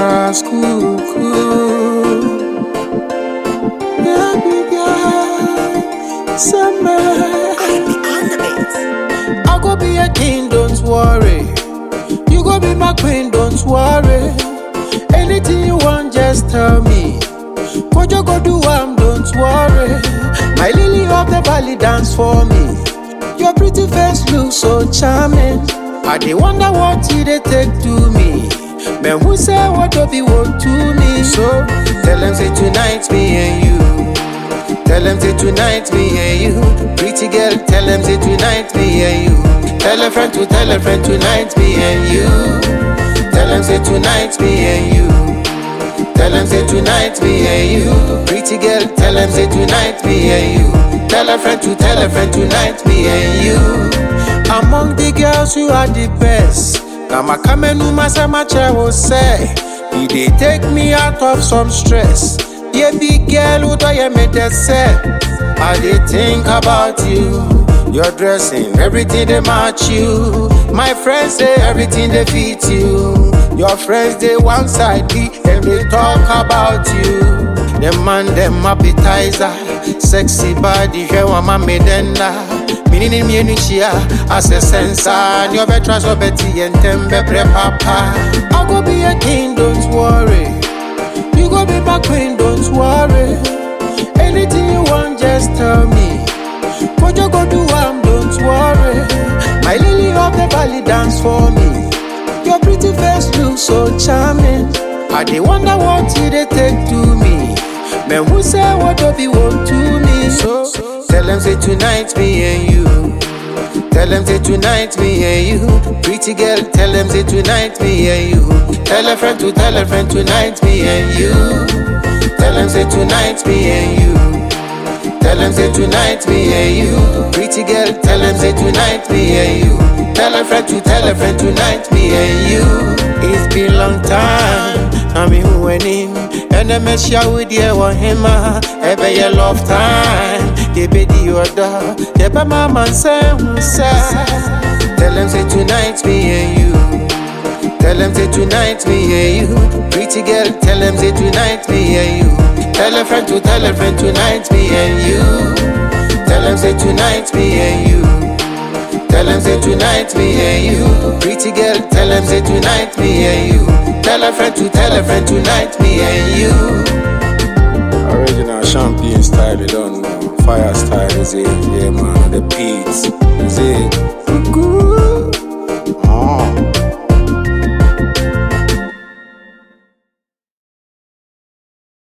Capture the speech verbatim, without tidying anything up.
Crass cuckoo, baby girl, summer. I go be a king, don't worry. You go be my queen, don't worry. Anything you want, just tell me. Kojo go do am, don't worry. My lily of the valley dance for me. Your pretty face looks so charming. I dey wonder what you dey take to me. Men who say what do be want to me. So tell them say tonight me and you. Tell them say tonight me and you. Pretty girl, tell them say tonight me and you. Tell a friend to tell a friend tonight me and you. Tell them say tonight me and you. Tell them say tonight me and you. Pretty girl, tell them say tonight me and you. Tell a friend to tell a friend tonight me and you. Among the girls you are the best. Now my kamenu masama chair will say, you dey take me out of some stress. Yeah, big girl, who do you make that say? I dey think about you. Your dressing, everything they match you. My friends say everything they fit you. Your friends they one side be and they talk about you. Them man them appetizer, sexy body, here wa ma medenda. Minini mienishia, as a sensor. Your better so betty and tembe pre papa. I go be a king, don't worry. You go be my queen, don't worry. Anything you want, just tell me. Kojo go do am, don't worry. My lily of the valley dance for me. Your pretty face looks so charming. I dey wonder what you dey take to me. Men who say what do be want to me. So tell them say tonight me and you. Tell them say tonight me and you. Pretty girl, tell them say tonight me and you. Tell a friend to tell a friend tonight me and you. Tell them say tonight me and you. Tell them say tonight me and you. Pretty girl, tell them say tonight me and you. Tell a friend to tell a friend tonight me and you. It's been long time, I mean who went in. And I mess ya with you or him, ever your love time. They be the order, they be my man say who say. Tell them say tonight me and you. Tell them say tonight me and you. Pretty girl, tell them say tonight me and you. Tell a friend to tell a friend tonight me and you. Tell them say tonight me and you. Tell them say tonight me and you. Pretty girl, tell them say tonight me and you. Tell a friend to tell a friend tonight me and you. Original champagne style, you don't know. Fire style is it, yeah man, the beats is it.